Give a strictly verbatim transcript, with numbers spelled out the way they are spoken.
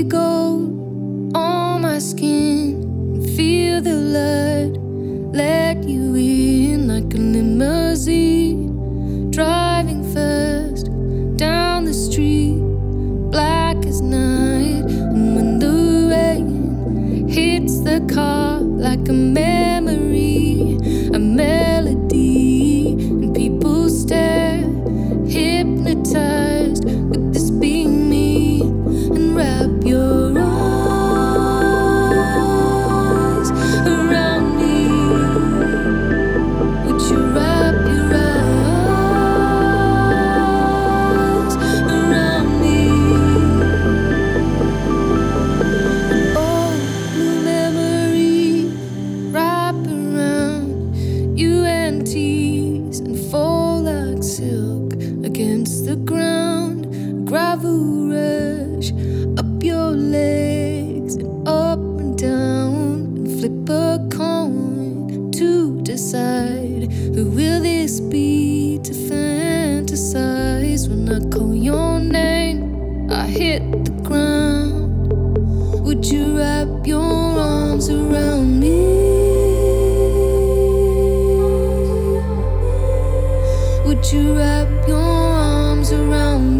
gold on my skin and feel the light. Let you in like a limousine, driving fast down the street, black as night. And when the rain hits the car like a memory, a melody, and people stare, hypnotized. Could this be me? And wrap your arms around me. Would you wrap your arms around me? An old blue memory wrap around you and tease and fall like silk against the ground. Gravel rush up your legs and up and down, and flip a coin to decide who will this be to fantasize. When I call your name, I hit the ground. Would you wrap your arms around me? Would you wrap your arms around me?